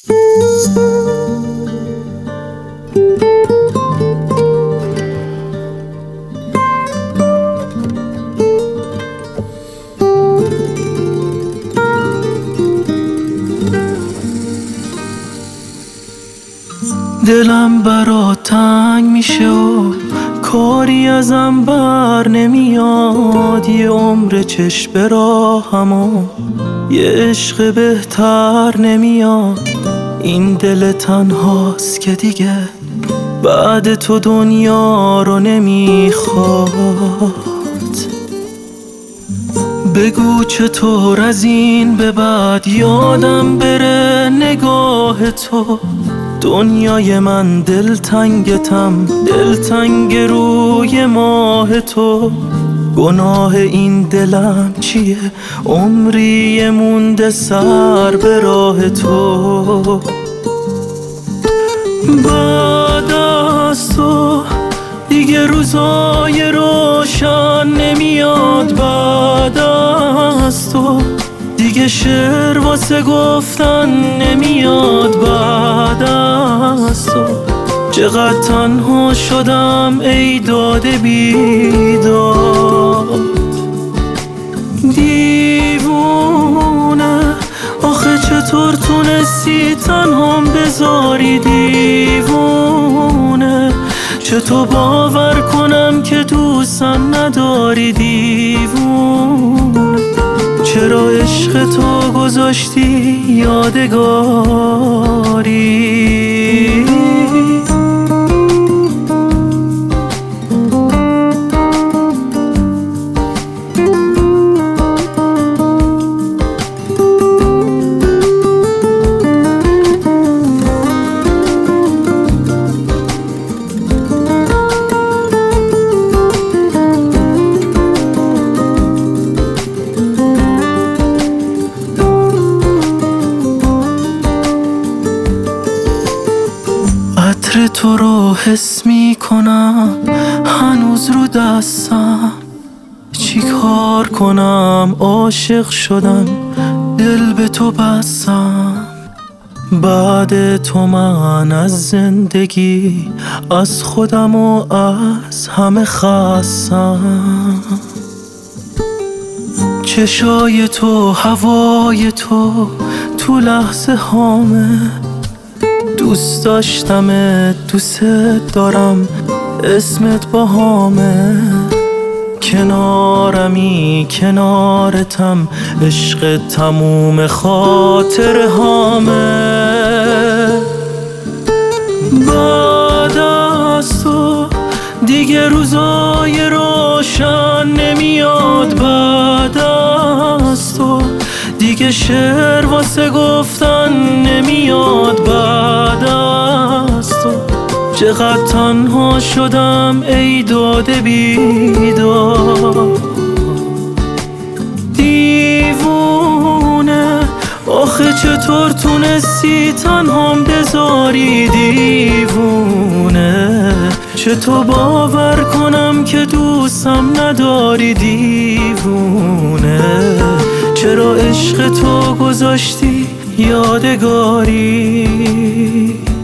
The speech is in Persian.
دلم برات تنگ میشه و کاری ازم بر نمیاد. یه عمر چشم به راهم و یه عشق بهتر نمیاد. این دل تنهاست که دیگه بعد تو دنیا رو نمیخواد. بگو چطور از این به بعد یادم بره نگاه تو. دنیای من دلتنگتم، دلتنگ روی ماه تو. گناه این دلم چیه؟ عمری مونده سر به راه تو. بعد از تو دیگه روزای روشن نمیاد. بعد از تو دیگه شعر واسه گفتن نمیاد. بعد از تو چقدر تنها شدم ای داده بیداد. دیوونه آخه چطور تونستی تنهام بذاری؟ دیوونه چطور باور کنم که دوستم نداری؟ دیوونه چرا عشق تو گذاشتی یادگاری؟ عطر تو رو حس می کنم هنوز رو دستم. چی کار کنم عاشق شدم دل به تو بستم. بعد تو من از زندگی از خودم و از همه خستم. چشای تو هوای تو لحظه هامه. دوست داشتمت دوست دارم اسمت باهامه. کنارمی کنارتم عشق تموم خاطر هامه. بعد از تو دیگه روزای روشن نمیاد. بعد از تو دیگه شعر واسه گفتن نمیاد. بعد از تو چقدر تنها شدم ای داده بیداد. دیوونه آخه چطور تونستی تنهام بذاری؟ دیوونه چطور باور کنم که دوستم نداری؟ دیوونه چرا عشق تو گذاشتی یادگاری؟